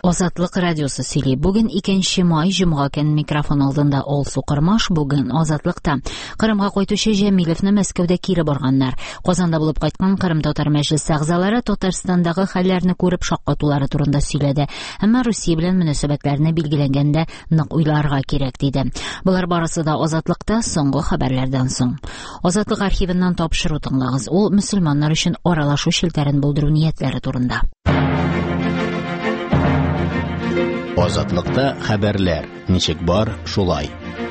Азатлык радиосы сөйли. Бүген 2 май җомга көн микрофон алдында Олсу Кырмаш. Бүген Азатлыкта Кырымга кайтучы Җәмилевне Мәскәүдә кире барганнар. Казанда булып кайткан Кырым татар мәҗлесе әгъзалары Татарстандагы хәлләрне күреп шаккатулары турында сөйләде. Әмма Русия белән мөнәсәбәтләрне билгеләгәндә нык уйларга кирәк диде. Булар барысы да Азатлыкта соңгы хәбәрләрдән соң. Азатлык архивыннан тапшыру тыңлагыз. Ул мөселманнар өчен аралашу челтәрен булдыру ниятләре турында. Азатлыкта хәбәрләр. Ничек бар, шулай.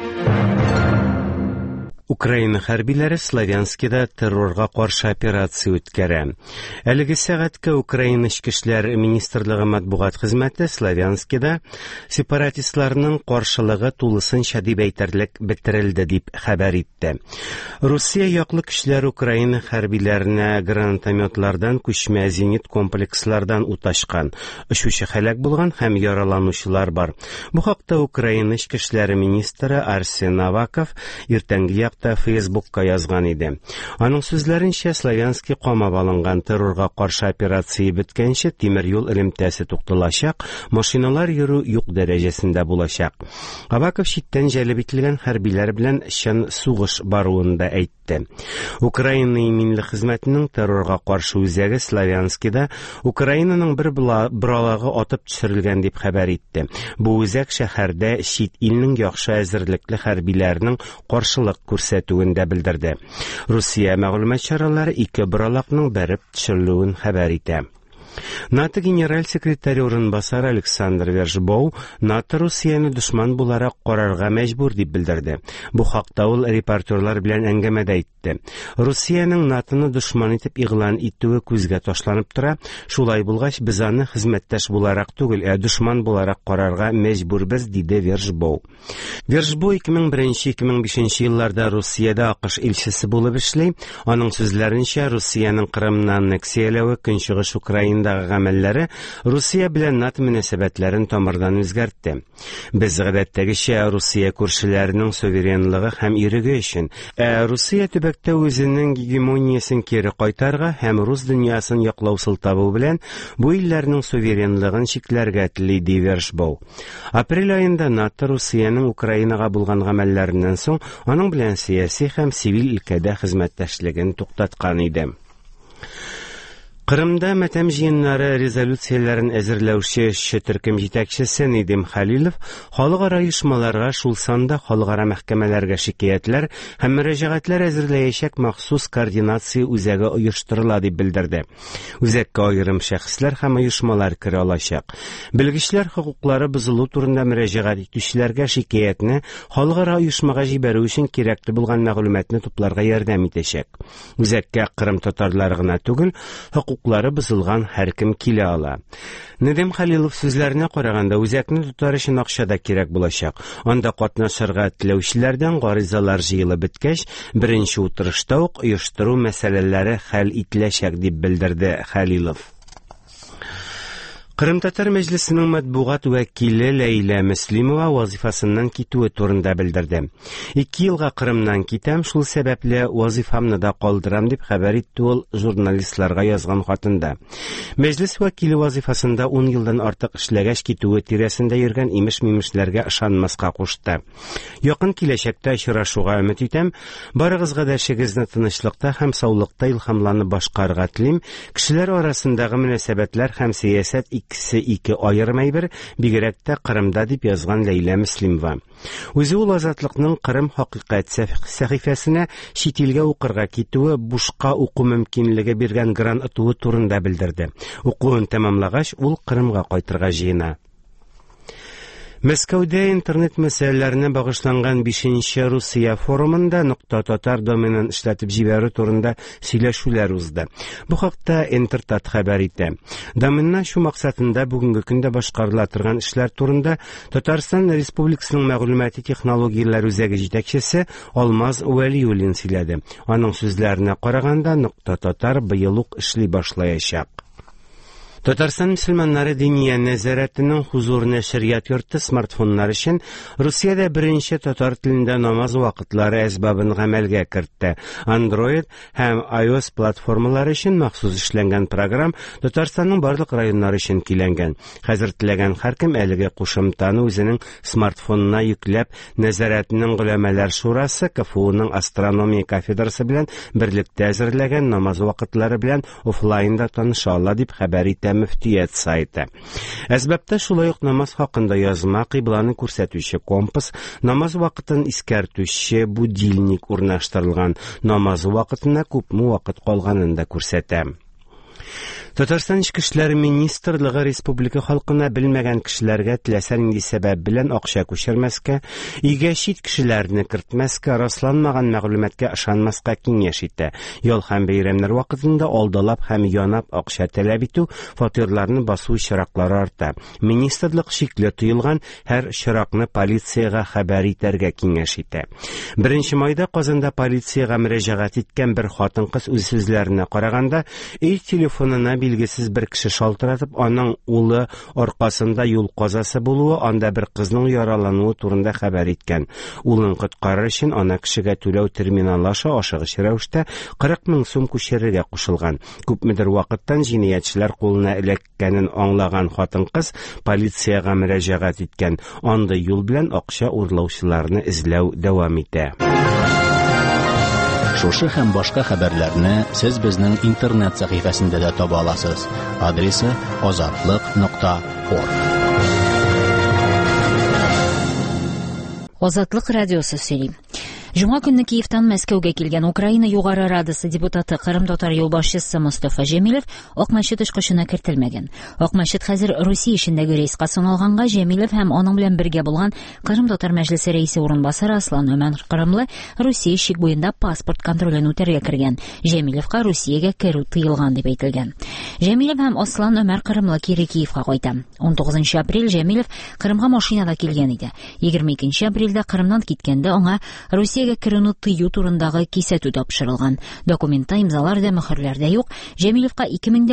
Украина хәрбиләре Славянскида террорга каршы операция үткәрә. Әлеге сәгатькә Украина Эчке эшләр министрлыгы матбугат хезмәте Славянскида сепаратистларның каршылыгы тулысынча дип әйтерлек бетерелде дип хәбәр итте. Русия яклы көчләр Украина хәрбиләренә гранатометлардан күчмә зенит комплекслардан уташкан. Очучы һәлак булган һәм яраланучылар бар. Бу хакта Украина Эчке эшләр министры Арсен Аваков иртәнге Фейсбукка язган иде. Аның сүзләренчә, Славянский камап алынган террорга каршы операция беткәнче тимер юл элемтәсе тукталачак, машиналар йөрү юк дәрәҗәсендә булачак. Абаков читтән җәлеп ителгән хәрбиләр белән чын сугыш баруын да әйтте. Украина иминле хезмәтенең террорга каршы үзәге Славянскида Украинаның бер бралагы атып төшерелгән дип хәбәр итте. Бу үзәк шәһәрдә чит илнең яхшы әзерлекле хәрбиләренең каршылык күрсәтүендә белдерде. Русия мәгълүмат чаралары 2 бралакның бәреп төшерелүен хәбәр итә. НАТО генераль секретаре урынбасары Александр Вержбоу НАТО Русияны дошман буларак карарга мәҗбүр дип белдерде. Бу хакта ул репортерлар белән әңгәмәдә әйтте. Русияның НАТОны дошман итеп игълан итүе күзгә ташланып тора. Шулай булгач, без аны хезмәттәш буларак түгел, дошман буларак карарга мәҗбүрбез, диде Вержбоу. Вержбоу 2001-2005 елларда Русиядә АКШ илчесе булып эшли. Аның сүзләренчә, Русияның Крымны аннексияләве, Көнчыгыш Украинадагы гамәлләре Русия белән НАТО мөнәсәбәтләрен тамырдан үзгәртте. Без гадәттәгечә Русия күршеләренең суверенлыгы һәм иреге өчен, Русия төбәктә үзенең гегемониясен кире кайтарга һәм рус дөньясын яклау сылтабы белән бу илләрнең суверенлыгын чикләргә тели, ди Вержбоу. Апрель аенда НАТО Русияның Украинага булган гамәлләреннән соң аның белән сияси һәм цивил өлкәдә хезмәттәшлеген туктаткан иде. Кырымда матәм җыеннары резолюцияләрен әзерләүче төркем җитәкчесе Недим Хәлилов халыкара оешмаларга, шул санда халыкара мәхкәмәләргә шикаятьләр һәм мөрәҗәгатьләр әзерләячәк махсус координация үзәге оештырыла дип белдерде. Үзәккә аерым шәхесләр һәм оешмалар керә алачак. Белгечләр хокуклары бозылу турында мөрәҗәгать итүчеләргә шикаятне халыкара оешмага җибәрү өчен кирәкле булган мәгълүматны тупларга ярдәм итәчәк. Үзәккә Кырым татарлары гына түгел, хукуклары бозылган һәркем килә ала. Недим Хәлилов сүзләренә караганда, үзәкне тотар өчен акча да кирәк булачак. Анда катнашырга теләүчеләрдән гаризалар җыелып беткәч, беренче утырышта ук оештыру мәсьәләләре хәл ителәчәк дип белдерде Хәлилов. Кырым татар мәҗлесенең матбугат вәкиле Ләйлә Мөслимова вазифасыннан китүе турында белдерде. 2 елга Кырымнан китәм, шул сәбәпле вазифамны да калдырам дип хәбәр итте ул журналистларга язган хатында. Мәҗлес вәкиле вазифасында 10 елдан артык эшләгәч китүе тирәсендә йөргән имеш-мимешләргә ышанмаска кушты. Якын киләчәктә очрашуга өмет итәм. Барыгызга дәшегезне тынычлыкта һәм саулыкта илһамланып башкарырга телим. Кешеләр арасындагы мөнәсәбәтләр һәм сиясәт икесе ике аермай бер, бигрәк тә Кырымда, дип язган Ләйлә Мөслимова. Үзе ул Азатлыкның Кырым хакыйкать сәхифәсенә чит илгә укырга китүе, бушка уку мөмкинлеге биргән грант итүе турында белдерде. Укуын тәмамлагач, ул Кырымга кайтырга җыена. Мәскәүдә интернет мәсьәләләренә багышланган 5-нче Русия форумында .татар доменын эшләтеп җибәрү турында сөйләшүләр узды. Бу хакта Интертат хәбәр итә. Доменна шу максатында бүгенге көндә башкарыла торган эшләр турында Татарстан Республикасының мәгълүмати технологияләр үзәге җитәкчесе Алмаз Вәлиуллин сөйләде. Аның сүзләренә караганда .татар быел ук эшли башлаячак. Татарстан мөселманнары Диния нәзарәтенең хузур нәшрият йорты смартфоннар өчен Русиядә беренче татар телендә намаз вакытлары әсбабын гамәлгә кертте. Android һәм iOS платформалары өчен махсус эшләнгән программ Татарстанның барлык районнары өчен киләнгән. Хәзер теләгән һәркем әлеге кушымтаны үзенең смартфонына йөкләп, нәзарәтенең гөләмәләр шурасы КФУның астрономия кафедрасы белән берлектә әзерләгән намаз вакытлары белән офлайнда таныша ала дип хәбәр итә Мөфтият сайты. Әсбәптә шулай ук намаз хакында язма, кыйбланы күрсәтүче компас, намаз вакытын искәртүче будильник урнаштырылган. Намаз вакытына күпме вакыт калганын да күрсәтә. Татарстан Ички эшләр министрлыгы республика халкына белмәгән кешеләргә теләсә нинди сәбәп белән акча күчермәскә, өйгә чит кешеләрне кертмәскә, расланмаган мәгълүматка ышанмаска киңәш итә. Ял һәм бәйрәмнәр вакытында алдалап һәм янап акча таләп итү, фатирларны басу чираклары арта. Министрлык шикле тыелган һәр чиракны полициягә хәбәр итәргә киңәш итә. 1 майда Казанда полициягә мөрәҗәгать иткән бер хатын-кыз үз сүзләренә караганда, өй телефонына билгесез бер кеше шалтыратып, аның улы аркасында юл казасы булуы, анда бер кызның яралануы турында хәбәр иткән. Улын коткарыр өчен ана кешегә түләү терминаллаша ашыгыч рәвештә 40 000 сум күчерергә кушылган. Күпмедер вакыттан җинаятьчеләр кулына эләккәнен аңлаган хатын-кыз полициягә мөрәҗәгать иткән. Андый юл белән акча урлаучыларны эзләү дәвам итә. Шушы һәм башка хәбәрләрне сез безнең интернет сәхифәсендә дә таба аласыз. Адресы azatlык.org. Азатлык радиосы сөйли. Жума көнне Киевтан Мәскәүгә килгән Украина югары радасы депутаты Кырым татар юлбашчысы Мустафа Җәмилев Ак мәчет очкышына кертелмәгән. Ак мәчет хәзер Русия эшендәге рейска саналганга, Җәмилев һәм аның белән бергә булган Кырым татар мәҗлесе рәисе урынбасары Аслан Өмән Кырымлы Русия чик буенда паспорт контролен үтәргә кергән. Җәмилевка Русиягә керү тыелган дип әйтелгән. Җәмилев һәм Аслан Өмәр Кырымлы кире Киевка кайта. 19 апрель Җәмилев Кырымга машинада килгән иде. 22 апрельдә Кырымнан киткәндә аңа Русия керүне тыю турындагы кисәтү тапшырылган. Документта имзалар да, мөхөрләр дә юк. Җәмилевка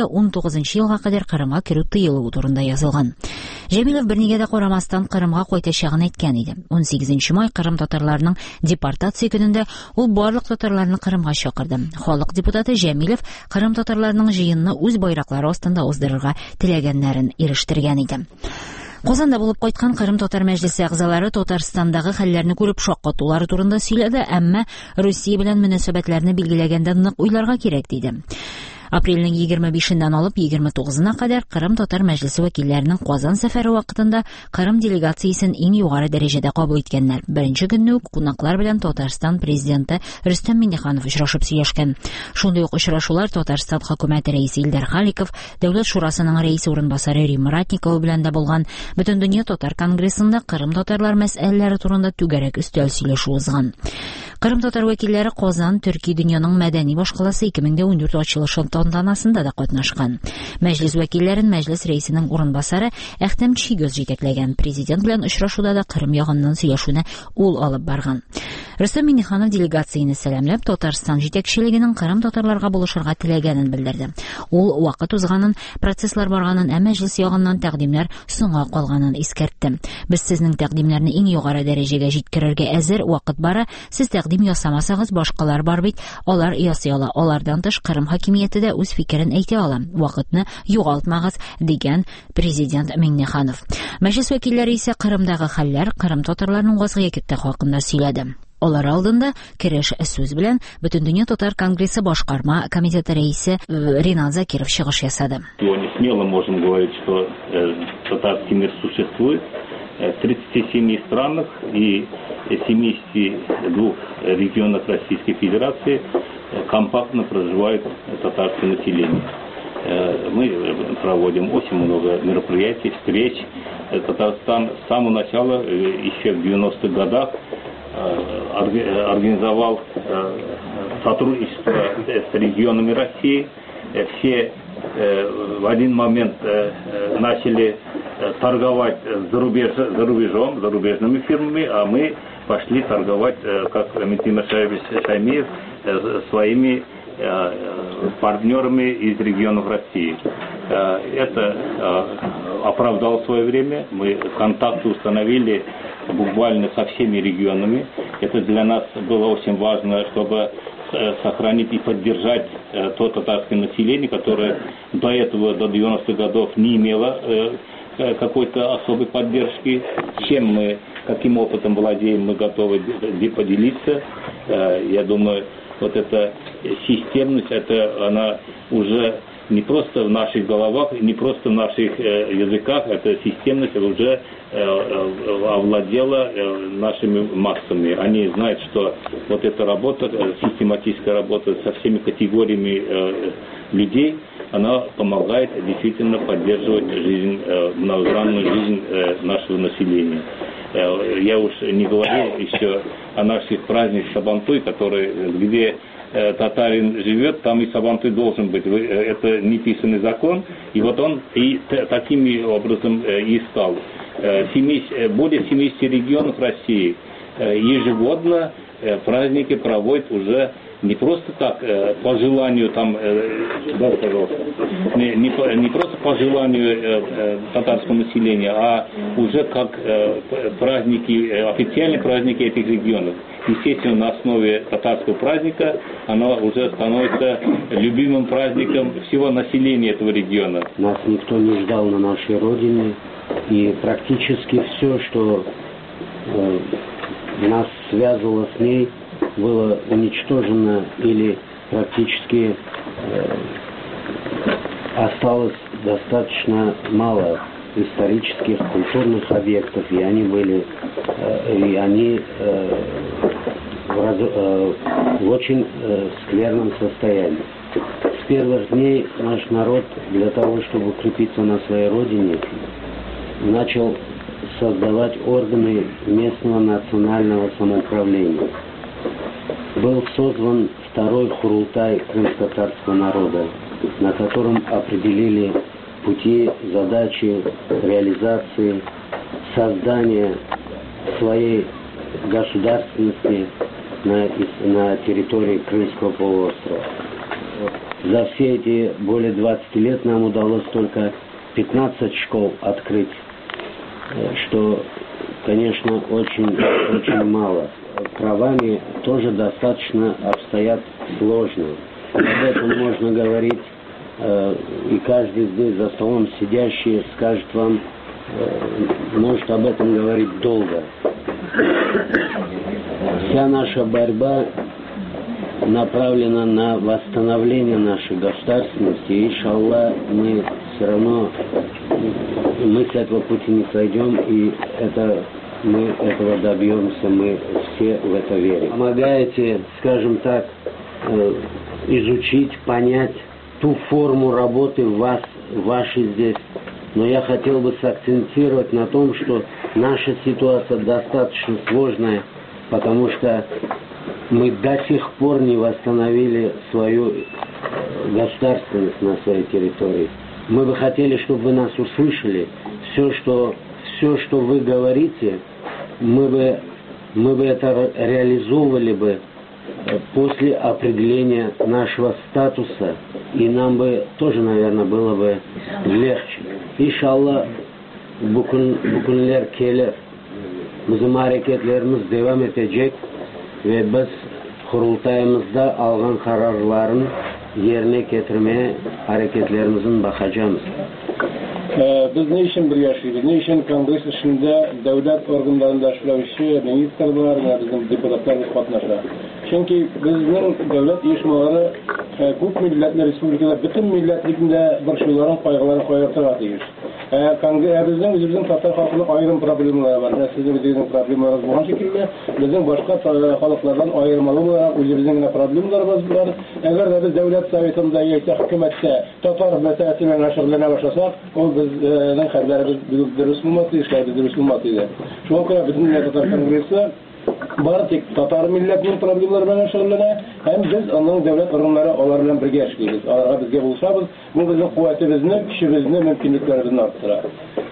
2019 елга кадәр Кырымга керү тыелуы турында язылган. Җәмилев бернигә дә карамастан Кырымга кайтачагын әйткән иде. 18 май Кырым татарларының депортация көнендә ул барлык татарларны Кырымга чакырды. Халык депутаты Җәмилев Кырым татарларының җыенны үз байраклары астында уздырырга теләгәннәрен ирештергән иде. Казанда булып кайткан Кырым татар мәҗлесе әгъзалары Татарстандагы хәлләрне күреп шаккатулары турында сөйләде, әмма Русия белән мөнәсәбәтләрне билгеләгәндә нык уйларга кирәк диде. Апрельнең 25-ннән алып 29-на кадәр Кырым татар мәҗлесе вәкилләренең Казан сәфәре вакытында Кырым делегациясен иң югары дәрәҗәдә кабул иткәннәр. Беренче көнне үк кунаклар белән Татарстан президенты Рөстәм Миңнеханов очрашып сөйләшкән. Шундый ук очрашулар Татарстан хөкүмәте рәисе Илдар Халиков, Дәүләт шурасының рәисе урынбасары Рим Ратникова белән дә булган. Бөтендөнья татар конгрессында Кырым татарлар мәсьәләләре турында түгәрәк өстәл сөйләшү узган. Кырым татар вәкилләре Казан, Төрки дөньяның мәдәни башкаласы 2014 ачылышы тантанасында да катнашкан. Мәҗлес вәкилләрен мәҗлес рәисенең урынбасары Әхтәм Чигөз җитәкләгән. Президент белән очрашуда да Кырым ягыннан сөйләшүне ул алып барган. Рөстәм Миңнеханов делегацияне сәламләп, Татарстан җитәкчелегенең Кырым татарларга булышырга теләгәнен белдерде. Ул вакыт узганын, процесслар барганын, ә мәҗлес ягыннан тәкъдимнәр соңга калганын искәртте. Без сезнең тәкъдимнәрне иң югары дәрәҗәгә җиткерергә әзер, вакыт бара. Сез тәкъдим ясамасагыз, башкалар бар бит, алар ясый ала. Алардан тыш Кырым хакимияте дә үз фикерен әйтә ала. Вакытны югалтмагыз, дигән президент Миңнеханов. Мәҗлес вәкилләре исә Кырымдагы хәлләр, Кырым татарларының вазгыяте хакында сөйләде. Алар алдында кереш сүз белән Бөтендөнья татар конгрессы башкарма комитеты рәисе Ринат Закиров чыгыш ясады. Сегодня смело можем говорить, что татарский мир существует. В 37 странах и 72 регионах Российской Федерации компактно проживает татарское население. Мы проводим очень много мероприятий, встреч. Татарстан с самого начала, еще в 90-х годах, организовал сотрудничество с регионами России. Все в один момент начали торговать за рубежом, зарубежными фирмами, а мы пошли торговать, как Митимир Шаймиев, своими партнерами из регионов России. Это оправдало свое время. Мы контакты установили буквально со всеми регионами. Это для нас было очень важно, чтобы сохранить и поддержать то татарское население, которое до этого, до 90-х годов, не имело какой-то особой поддержки. Чем мы, каким опытом владеем, мы готовы поделиться. Я думаю, вот эта системность, она уже не просто в наших головах, не просто в наших языках, эта системность уже овладела нашими массами. Они знают, что вот эта работа, систематическая работа со всеми категориями людей, она помогает действительно поддерживать жизнь, многогранную жизнь нашего населения. Я уж не говорил еще о наших праздниках Сабантуй, где татарин живет, там и Сабантуй должен быть. Это неписанный закон, и вот он и таким образом и стал. Более 70 регионов России ежегодно праздники проводят уже не просто так, по желанию там, да, пожалуйста, не просто по желанию татарского населения, а уже как праздники, официальные праздники этих регионов. Естественно, на основе татарского праздника оно уже становится любимым праздником всего населения этого региона. Нас никто не ждал на нашей родине, и практически все, что нас связывало с ней, было уничтожено или практически осталось достаточно мало исторических, культурных объектов, и они были в очень скверном состоянии. С первых дней наш народ для того, чтобы укрепиться на своей родине, начал создавать органы местного национального самоуправления. Был создан второй Хурултай крымско-татарского народа, на котором определили пути, задачи реализации, создания своей государственности на территории Крымского полуострова. За все эти более 20 лет нам удалось только 15 школ открыть, что, конечно, очень мало. Правами тоже достаточно обстоят сложно. Об этом можно говорить, и каждый здесь за столом сидящий скажет вам, может об этом говорить долго. Вся наша борьба направлена на восстановление нашей государственности, и, иншаллах, мы все равно с этого пути не сойдем, и мы этого добьемся, мы все в это верим. Помогаете, скажем так, изучить, понять ту форму работы вашей здесь. Но я хотел бы сакцентировать на том, что наша ситуация достаточно сложная, потому что мы до сих пор не восстановили свою государственность на своей территории. Мы бы хотели, чтобы вы нас услышали. Все, что вы говорите, мы бы это реализовывали бы после определения нашего статуса, и нам бы тоже, наверное, было бы легче. Иншаллах, bugünler keler. Bizim hareketlerimiz devam edecek ve biz kurultayımızda algan kararların yerine getirmeye hareketlerimizin bakacağız. Biz ne için bir yaşıyoruz? Ne için Kongres içinde devlet organlarında işlevçi ministrler ve bizim deputatlar katlaşır? Çünkü bizning devlet uyushmalari ko'p millatli respublikada butun millatlikda bir shularning qayg'ularini qo'yib bizning o'zimizning tatar xalqining ayrim problemalari bor. Sizning o'zingizning problemalarınız bo'lgan shekilli, bizning boshqa xalqlardan ayirmalı olarak o'zimizning problemlarimiz bor. Agar biz davlat sovetida yoki hukumatda tatar masalasi bilan shug'ullana boshlasak, o bizning xabarlarimiz durust bo'lmaydi, ishlarimiz durust bo'lmaydi. Shuning uchun bizning tatar kongresi tek Tatar milletinin problemleri bilen şöyle hem biz onların devlet organları onlar bilen birge işleyiriz. Bizge buluşabız. Bu bizim kuvvetimizni, kişimizini, mümkünlüklerimizini arttırır.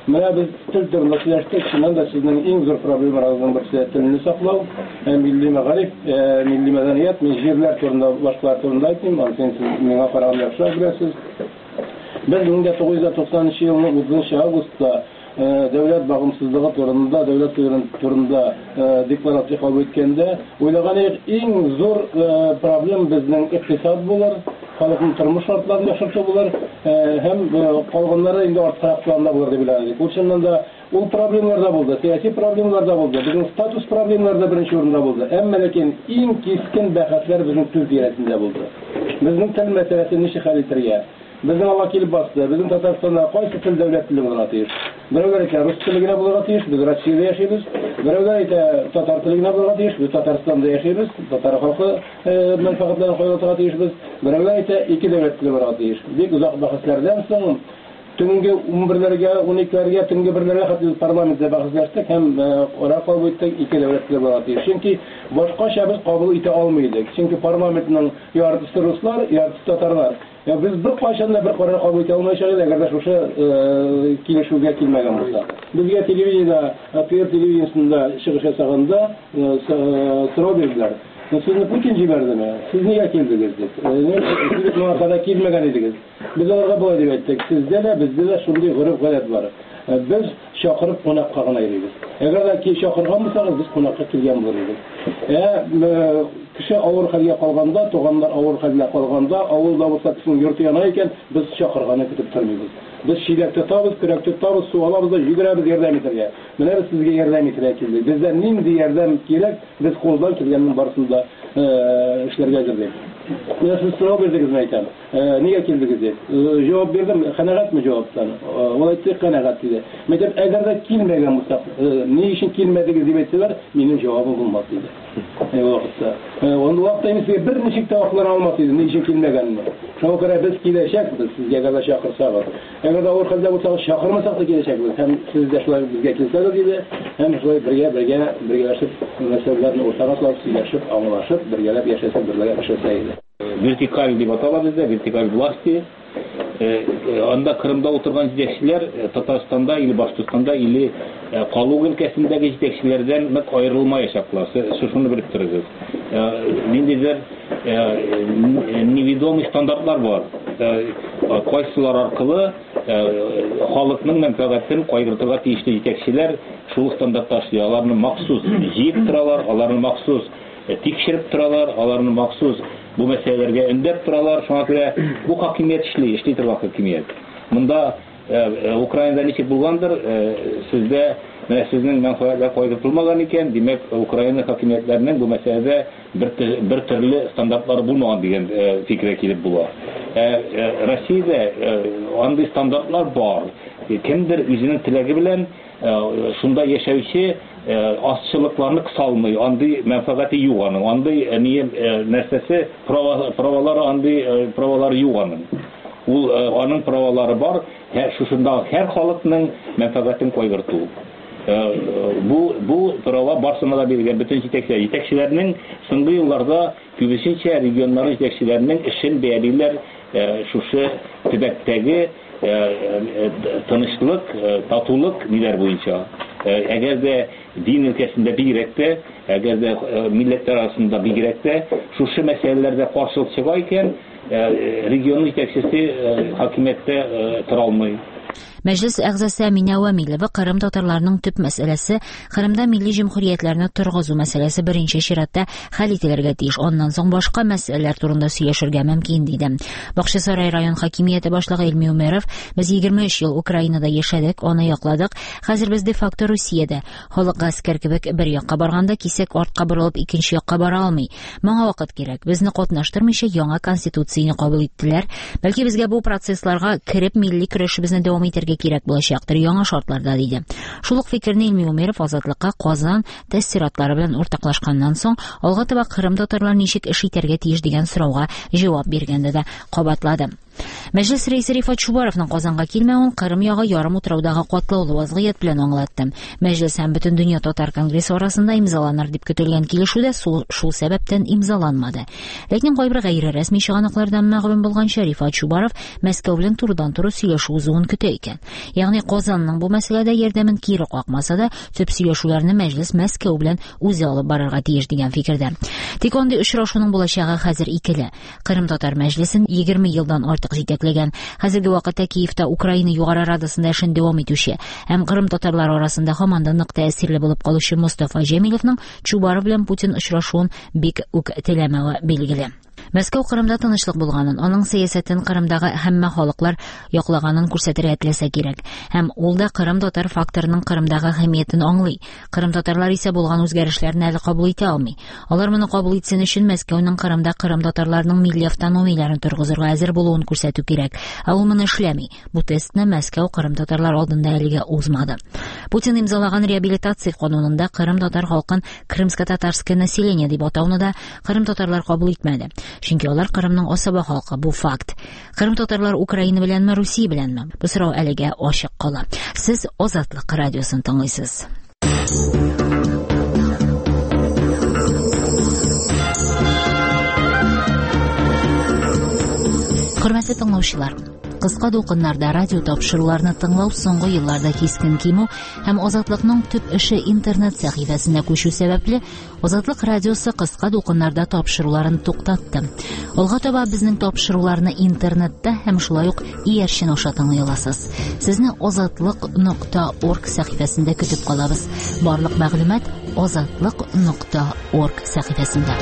Менә без тел турында сөйләштек, шуннан да сезнең иң зур проблемалардан берсе телне саклау, милли мәгариф, милли мәдәният, җирләр турында, башкалар турында әйтмим, сез миңа караганда яхшы беләсез. Без 1990 елның 30 августта дәүләт багымсызлыгы турында, дәүләт турында декларация кабул иткәндә, уйлаган иң зур проблем безнең икътисад булыр, халыкның тормыш шартларын яхшырту булыр, һәм калганнары инде артка планда булыр дип уйладык. Ул да ул проблемалар да булды, сиясәти проблемалар да булды, безнең статус проблемалары да беренче урында булды. Әмма ләкин иң кискен бәхәсләр безнең тел тирәсендә булды. Безнең тел мәсьәләсен ничек хәл итәргә? Безнең алга килеп басты. Безнең Татарстанда кайсы тел дәүләт теле булырга тиеш? Берәүләр әйтә, рус теле генә булырга тиеш, без Россиядә яшибез. Берәүләр әйтә, татар теле генә булырга тиеш, без Татарстанда яшибез, татар халкы мәнфәгатьләрен куярга тиешбез. Берәүләр әйтә, ике дәүләт теле булырга тиеш. Бик узак бәхәсләрдән соң төнге 11-ләргә, 12-ләргә, төнге 1-ләргә хәтле парламентта бәхәсләштек һәм карар кабул иттек, ике дәүләт теле булырга тиеш. Чөнки башкача без кабул итә алмыйдык. Чөнки парламентның яртысы руслар, яртысы татарлар. Biz bir qaçanda bir karar kabul ete almayacağız eğer de şu kilişuga kilmegen bulsa. Bizge televizyonda, televizyonda çıkış yasağında sınav verdiler. Sizni Putin jiberdi mi? Siz niye geldiniz? Siz muhakada kilmegen ediniz. Biz onlara böyle diyip ettik. Sizde de bizde de şunday gırıp galet var. Biz şakırıp konak kalgana ediyoruz. Eğer de ki şakırgan mısınız biz konakka kilgen buluruz. Kişi ağır halde kalganda, toğanlar ağır halde kalganda, avulda olsa kişinin yurtu yana iken biz şakırganı kütüp tarmıyoruz. Biz şilek tutabız, kürek tutabız, su alabız da yügüremiz yerden itirge. Mene biz sizge yerden itirge kildik. Bizden nindi yerden gerek, biz koldan kilgenin barısında işlerge girdik. Siz sınav verdiniz mi aytam? Niye kildiniz deyip? Cevap verdim, kanagat mı cevaptan? Ola ettik kanagat dedi. Meğer eğer de kilmegen bulsak, ne için kilmediniz deyip etseler, benim cevabım bulmaz dedi. O vakitte. Onun vakitte size bir neçik tavaklar almasıydı, ne için kilmegenini. Şuna kadar biz kileşek, biz sizge kadar şakırsak. Eğer de ağır halde bulsak, şakırmasak da kileşek biz. Hem siz de şöyle bizge kilseniz dedi, hem şöyle birgelaşıp, meselelerini ortağa atıp, sileşip, anlaşıp, birgelep yaşasın, birgelep yaşasaydı. Вертикаль деп атала bizde, вертикаль власти. Анда Кырымда отырган җитәкчеләр Татарстанда или Башкортстанда или Калуга өлкәсендәге җитәкчеләрдән нык аерылмаячаклар. Шуны белеп торыгыз. Ниндидер неведомый стандартлар бар. Кайсылар аркылы халыкның мәнфәгатен кайгыртырга тиешле җитәкчеләр шул стандартта эшли. Аларны махсус җыеп торалар, аларны махсус тикшереп торалар, аларны махсус bu мәсьәләләргә өндәп торалар. Шуңа күрә бу хакимият эшли торган хакимият. Монда Украинада ничек булгандыр, сездә менә сезнең мәнфәгатьләр кайгыртылмаган икән, димәк Украина хакимиятләренең бу мәсьәләдә бер төрле стандартлары булмаган дигән фикергә килеп була. Россиядә андый стандартлар бар. Кемдер үзенең теләге белән шунда яшәүче азчылыкларны кысалмый, андый мәнфәгате юк аның, андый нәрсәсе правалары, андый правалары юк аның. Ул аның правалары бар, шушында һәр халыкның мәнфәгатен кайгырту. Бу права барсына да биргән бөтен җитәкчеләрнең соңгы елларда күбесенчә регионнар җитәкчеләренең эшен бәялиләр шушы төбәктәге тынычлык, татулык ниләр буенча. Әгәр дә дин өлкәсендә бигрәк тә, әгәр дә милләттәр арасында бигрәк тә шушы мәсьәләләрдә каршылык чыга икән, регион җитәкчесе хакимияттә тора алмый. Мәҗлес әгъзасы Әминә Вәмилова Кырым татарларының төп мәсьәләсе Кырымда милли җумһуриятьләрне торгызу мәсьәләсе беренче чиратта хәл ителергә тиеш. Аннан соң башка мәсьәләләр турында сөйләшергә мөмкин диде. Бакчасарай район хакимияте башлыгы Илми Умеров: "Без 23 ел Украинада яшәдек, аны якладык. Хәзер без де-факто Русиядә. Халык гаскәр кебек бер якка барганда кисәк артка борылып икенче якка бара алмый. Моңа вакыт кирәк. Безне катнаштырмыйча яңа конституцияне кабул иттеләр. Бәлки безгә бу процессларга кереп милли көрәшебезне дәвам итәргә кирәк булачактыр яңа шартларда", диде. Шул ук фикерне Илми Умеров Азатлыкка Казан тәэсиратлары белән уртаклашканнан соң, алга таба Кырым татарлары ничек эш итәргә тиеш дигән сорауга җавап биргәндә дә кабатлады. Мәҗлес рәисе Рифат Чубаровның Казанга килмәвен Кырым ягы ярым утраудагы катлаулы вазгыять белән аңлатты. Мәҗлес һәм бөтен дөнья татар конгрессы арасында имзаланыр дип көтелгән килешүдә шул сәбәптән имзаланмады. Ләкин кайбер гайре рәсми чыганаклардан мәгълүм булганча, Рифат Чубаров Мәскәү белән турыдан-туры сөйләшү узуын көтә икән. Ягъни Казанның бу мәсьәләдә ярдәмен кире какмаса да, төп сөйләшүләрне Мәҗлес Мәскәү белән үзе алып барырга тиеш дигән фикердә. Тик андый очрашуның булачагы хәзер икеле. Кырым татар мәҗлесен 20 елдан артык җитәкләгән, хәзерге вакытта Киевта Украина югары радасында эшен дәвам итүче һәм Кырым татарлары арасында һаман да нык тәэсирле булып калучы Мустафа Җәмилевнең Чубаров белән Путин очрашуын бик үк теләмәве билгеле. Мәскәү Кырымда тынычлык булганын, аның сәясәтен Кырымдагы һәммә халыклар яклаганын күрсәтергә теләсә кирәк. Һәм ул да Кырым татар факторының Кырымдагы әһәмиятен аңлый. Кырым татарлары исә булган үзгәрешләрне әле кабул итә алмый. Алар моны кабул итсен өчен Мәскәүнең Кырымда Кырым татарларының милли автономияләрен торгызырга әзер булуын күрсәтү кирәк. Ә ул моны эшләми. Бу тестны Мәскәү Кырым татарлар алдында әлегә узмады. Путин имзалаган реабилитация канунында Кырым татар халкын крымско-татарское население дип атауны да Кырым татарлар кабул итмәде. Чөнки алар Кырымның асаба халкы, бу факт. Кырым татарлар Украина беләнме, Русия беләнме? Бу сорау әлегә ачык кала. Сез Азатлык радиосын тыңлыйсыз. Хөрмәтле тыңлаучылар, кыска дулкыннарда радио тапшыруларны тыңлау соңгы елларда кискен кимү һәм Азатлыкның төп эше интернет сәхифәсенә күчү сәбәпле Азатлык радиосы кыска дулкыннарда тапшыруларын туктатты. Алга таба безнең тапшыруларны интернетта һәм шулай ук иярчен аша тыңлый аласыз. Сезне azatlык.org сәхифәсендә көтеп калабыз. Барлык мәгълүмат azatlык.org сәхифәсендә.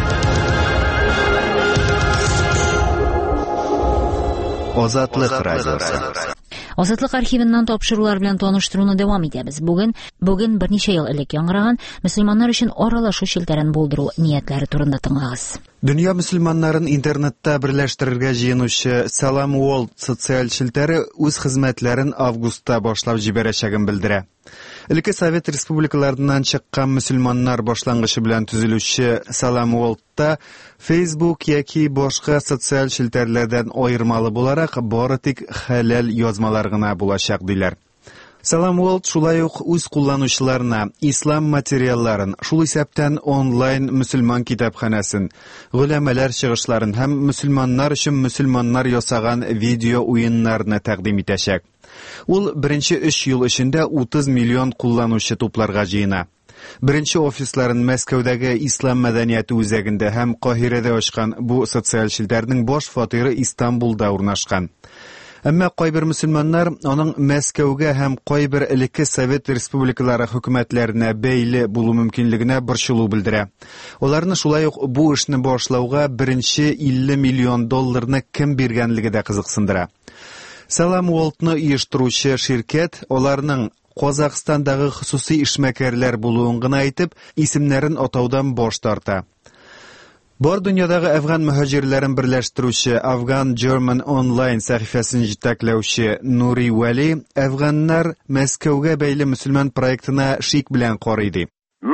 Азатлык радиосы. Азатлык архивыннан тапшырулар белән таныштыруны дәвам итәбез. Бүген берничә ел элек яңгыраган мөселманнар өчен аралашу челтәрен булдыру ниятләре турында тыңлагыз. Дөнья мөселманнарын интернетта берләштерергә җыенучы Salam World социаль челтәре үз хезмәтләрен августта башлап җибәрәчәген белдерә. Элекке Совет республикаларыннан чыккан мөселманнар башлангычы белән төзелүче Salam World'та Facebook яки башка социаль челтәрләрдән аермалы буларак бары тик хәләл язмалар гына булачак диләр. Salam World шулай ук үз кулланучыларына ислам материалларын, шул исәптән онлайн мөселман китапханәсен, гөләмәләр чыгышларын һәм мөселманнар өчен мөселманнар ясаган видео уеннарны тәкъдим итәчәк. Ул беренче 3 ел эчендә 30 миллион кулланучы тупларга җыена. Беренче офисларын Мәскәүдәге ислам мәдәнияте үзәгендә һәм Каһирәдә ачкан бу социаль челтәрнең баш фатиры Истанбулда урнашкан. Әмма кайбер мөселманнар аның Мәскәүгә һәм кайбер элекке Совет республикалары хөкүмәтләренә бәйле булу мөмкинлегенә борчылу белдерә. Аларны шулай ук бу эшне башлауга беренче 50 миллион долларны кем биргәнлеге дә кызыксындыра. Salam World'ны оештыручы ширкәт аларның Казакъстандагы хусусый эшмәкәрләр булуын гына әйтеп, исемнәрен атаудан баш тарта. Бар дөньядагы афган мөхаҗирләрен берләштерүче Afghan German Online сәхифәсен җитәкләүче Нури Вали афганнар Мәскәүгә бәйле мөселман проектына шик белән карый ди.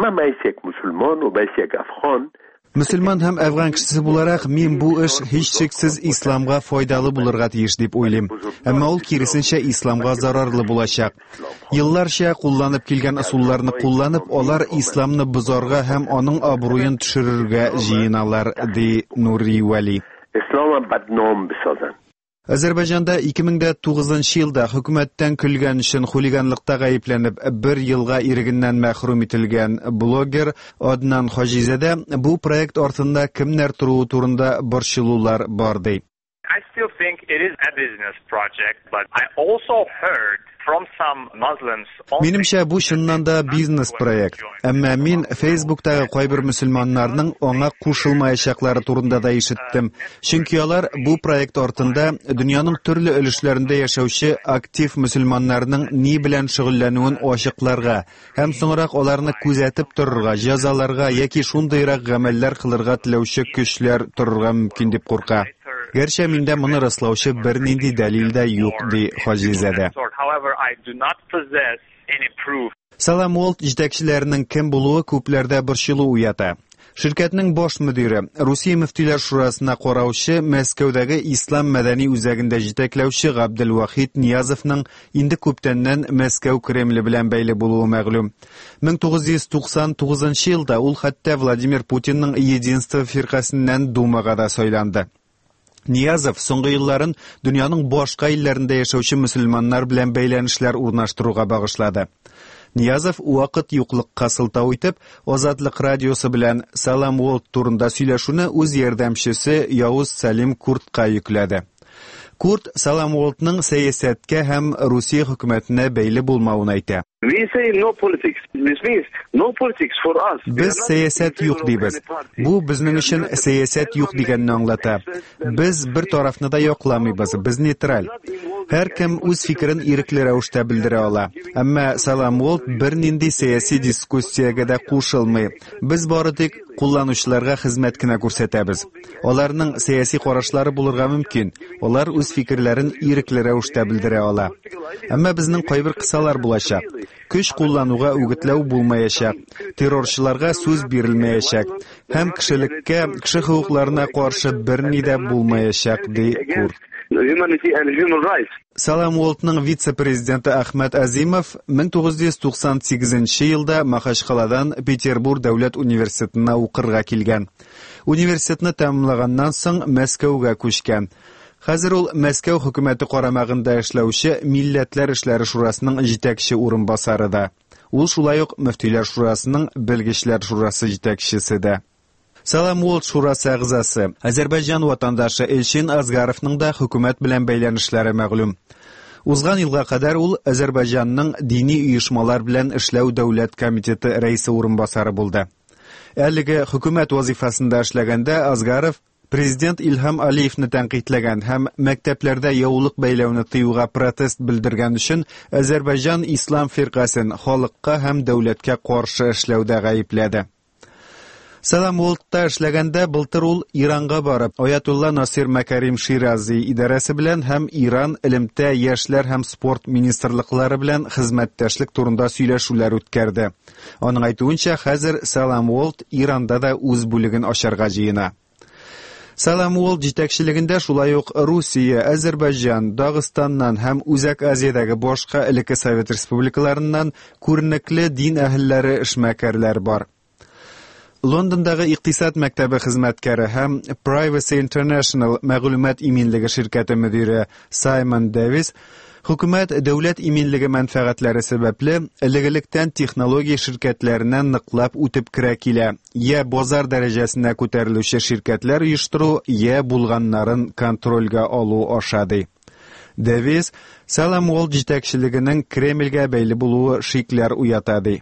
Мөселман һәм афган кешесе буларак мин бу эш һичшиксез исламга файдалы булырга тиеш дип уйлыйм. Әмма ул киресенчә исламга зарарлы булачак. Елларча кулланып килгән ысулларны кулланып, алар исламны бозарга һәм аның абруен төшерергә җыеналар, ди Нури Вали. Азәрбайҗанда 2009 елда хөкүмәттән көлгән өчен хулиганлыкта гаепләнеп 1 елга ирегеннән мәхрүм ителгән блогер Аднан Хаҗизәдә бу проект артында кемнәр тору турында борчылулар бар ди. I still think it is a business project, but I also heard from some Muslims. Минемчә бу чыннан да бизнес проект. Әмма мин Facebook'тагы кайбер мөселманнарның аңа кушылмаячаклары турында да ишеттем. Чөнки алар бу проект артында дөньяның төрле өлешләрендә яшәүче актив мөселманнарның ни белән шөгыльләнүен ачыкларга һәм соңрак аларны күзәтеп торырга, җәзаларга яки шундыйрак гамәлләр кылырга теләүче көчләр торырга мөмкин дип курка. Гәрчә миндә моны раслаучы бернинди дәлил дә юк, ди Хаҗизәдә. Салам Уолт җитәкчеләренең кем булуы күпләрдә борчылу уята. Şirketning bosh mudiri, Rossiya müftülәр шурасына караучы, Мәскәүдәге Ислам мәдәни үзәгендә җитәкләүче Габделвахид Ниязовның инде күптәннән Мәскәү Кремле белән бәйле булуы мәгълүм. 1999 елда ул хәтта Владимир Путинның Единство фиркасыннан Думага да сайланды. Ниязов соңгы елларын дөньяның башка илләрендә яшәүче мөселманнар белән бәйләнешләр урнаштыруга багышлады. Ниязов вакыт юклыкка сылтау итеп, Азатлык радиосы белән Салам Уолт турында сөйләшүне үз ярдәмчесе Явыз Салим Куртка йөкләде. Курт Салам Уолтның сәясәткә һәм Русия хөкүмәтенә бәйле булмавын әйтә. Без сәясәт юк дибез. Бу безнең өчен сәясәт юк дигәнне аңлата. Без бер тарафны да якламыйбыз, без нейтраль. Һәркем үз фикерен ирекле рәвештә белдерә ала. Әмма Салам Уолт бернинди сәяси дискуссиягә дә кушылмый. Без бары тик кулланучыларга хезмәт кенә күрсәтәбез. Аларның сәяси карашлары булырга мөмкин. Алар үз фикерләрен ирекле рәвештә белдерә ала. Әмма безнең кайбер кысалар булачак. Көч куллануга үгетләү булмаячак. Террорчыларга сүз бирелмәячак. Һәм кешелеккә, кеше хукукларына каршы берни дә булмаячак, ди Курт. Салам Уолтның вице-президенты Ахмад Азимов 1998 елда Махачкаладан Петербург дәүләт университетына укырга килгән. Университетны тәмамлаганнан соң Мәскәүгә күчкән. Хәзер ул Мәскәү хөкүмәте карамагында эшләүче Милләтләр эшләре шурасының җитәкче урынбасары да. Ул шулай ук Мөфтиләр шурасының Белгечләр шурасы җитәкчесе дә. Салам Уолт шурасы әгъзасы, Азәрбайҗан ватандашы Элчин Азгаровның да хөкүмәт белән бәйләнешләре мәгълүм. Узган елга кадәр ул Азәрбайҗанның дини оешмалар белән эшләү дәүләт комитеты рәисе урынбасары булды. Әлеге хөкүмәт вазифасында эшләгәндә Азгаров Президент Илһам Алиевны тәнкыйтьләгән һәм мәктәпләрдә яулык бәйләүне тыюга протест белдергән өчен Азәрбайҗан ислам фиркасын халыкка һәм дәүләткә каршы эшләүдә гаепләде. Салам Уолтта эшләгәндә былтыр ул Иранга барып, Аятулла Насир Макарим Ширази идарәсе белән һәм Иран элемтә яшьләр һәм спорт министрлыклары белән хезмәттәшлек турында сөйләшүләр үткәрде. Аның әйтүенчә, хәзер Салам Уолт Иранда да үз бүлеген ачарга җыена. Салам Уолт җитәкчелегендә шулай ук Русия, Азәрбайҗан, Дагыстаннан һәм Үзәк Азиядәге башка элекке Совет республикаларыннан күренекле дин әһелләре эшмәкәрләр бар. Лондондагы икътисад мәктәбе хезмәткәре һәм Privacy International мәгълүмат иминлеге ширкәте мөдире Саймон Дэвис хөкүмәт дәүләт иминлеге мәнфәгатьләре сәбәпле элегелектән технология ширкәтләреннән ныклап үтеп керә килә. Я базар дәрәҗәсенә күтәрелүче ширкәтләр оештыру, я булганнарын контрольгә алу ашады. Дэвис Салам Уолт җитәкчелегенең Кремльгә бәйле булуы шикләр уята ди.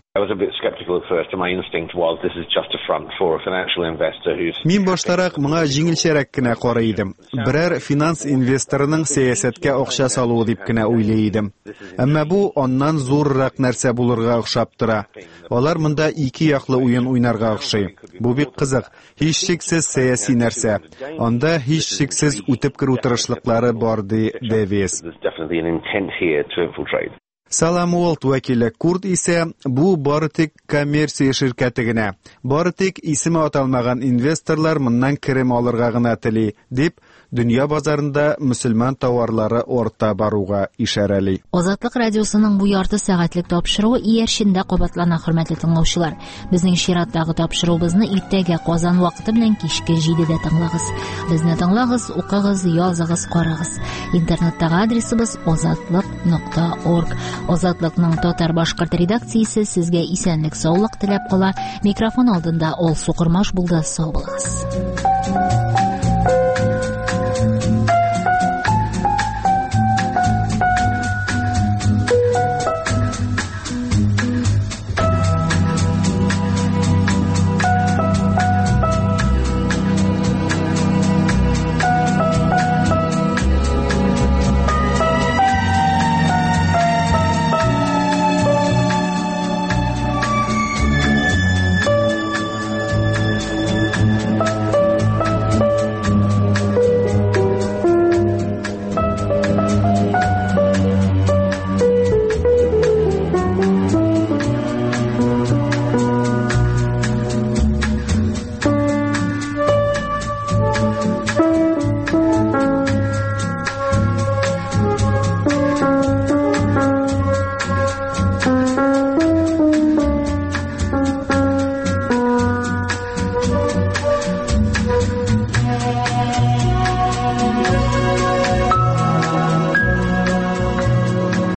Мин баштарак моңа җиңелчәрәк кенә карый идем. Берәр финанс инвесторының сәясәткә акча салуы дип кенә уйлый идем. Әмма бу аннан зуррак нәрсә булырга охшап тора. Алар монда ике яклы уен уйнарга охшый. Бу бик кызык. Һичшиксез сәяси нәрсә. Анда һичшиксез үтеп керү тырышлыклары бар ди Дэвис. Салам Уолт вәкиле Курт исә бу бары тик коммерция ширкәте генә. Бары тик исеме аталмаган инвесторлар моннан керем алырга гына тели, дип дөнья базарында мөселман товарлары орта баруга ишарәли. Азатлык радиосының бу ярты сәгатьлек тапшыруы иярчендә кабатлана, хөрмәтле тыңлаучылар. Безнең чираттагы тапшыруыбызны иртәгә Казан вакыты белән кичке 7дә тыңлагыз. Безне тыңлагыз, укыгыз, языгыз, карагыз. Интернеттагы адресыбыз azatlyk.org. Азатлыкның татар-башкорт редакциясе сезгә исәнлек, саулык теләп кала. Микрофон алдында Алсу Кырмаш булды. Сау булыгыз.